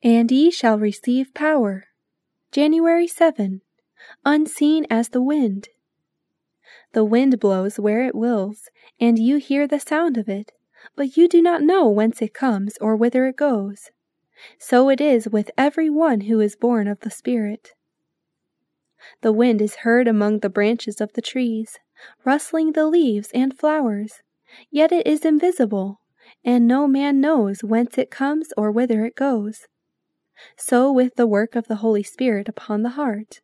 And ye shall receive power. January 7. Unseen as the wind. The wind blows where it wills, and you hear the sound of it, but you do not know whence it comes or whither it goes. So it is with every one who is born of the Spirit. The wind is heard among the branches of the trees, rustling the leaves and flowers, yet it is invisible, and no man knows whence it comes or whither it goes. So with the work of the Holy Spirit upon the heart.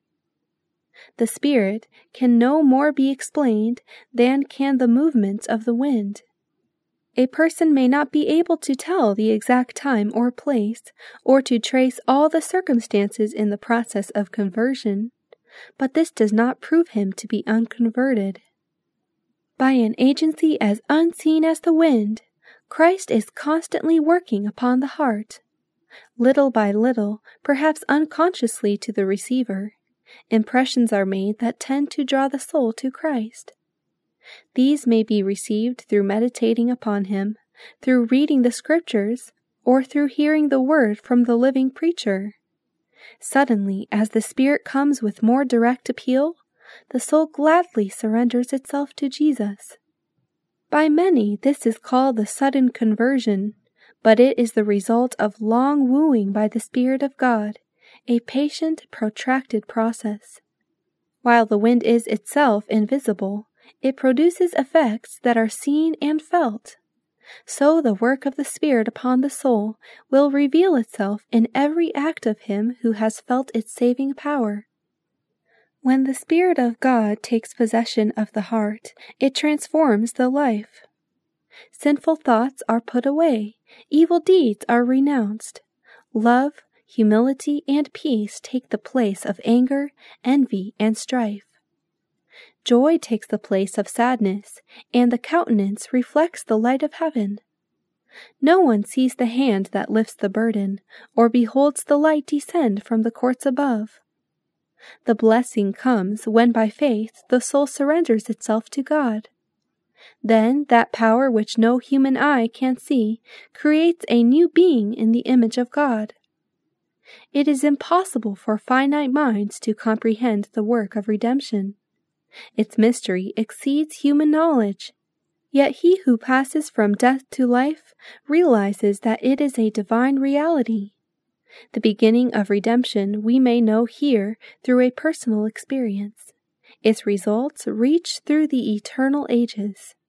The Spirit can no more be explained than can the movements of the wind. A person may not be able to tell the exact time or place, or to trace all the circumstances in the process of conversion, but this does not prove him to be unconverted. By an agency as unseen as the wind, Christ is constantly working upon the heart. Little by little, perhaps unconsciously to the receiver, impressions are made that tend to draw the soul to Christ. These may be received through meditating upon Him, through reading the Scriptures, or through hearing the Word from the living preacher. Suddenly, as the Spirit comes with more direct appeal, the soul gladly surrenders itself to Jesus. By many, this is called the sudden conversion, but it is the result of long wooing by the Spirit of God, a patient, protracted process. While the wind is itself invisible, it produces effects that are seen and felt. So the work of the Spirit upon the soul will reveal itself in every act of him who has felt its saving power. When the Spirit of God takes possession of the heart, it transforms the life. Sinful thoughts are put away, evil deeds are renounced. Love, humility, and peace take the place of anger, envy, and strife. Joy takes the place of sadness, and the countenance reflects the light of heaven. No one sees the hand that lifts the burden, or beholds the light descend from the courts above. The blessing comes when by faith the soul surrenders itself to God. Then that power which no human eye can see creates a new being in the image of God. It is impossible for finite minds to comprehend the work of redemption. Its mystery exceeds human knowledge. Yet he who passes from death to life realizes that it is a divine reality. The beginning of redemption we may know here through a personal experience. Its results reach through the eternal ages.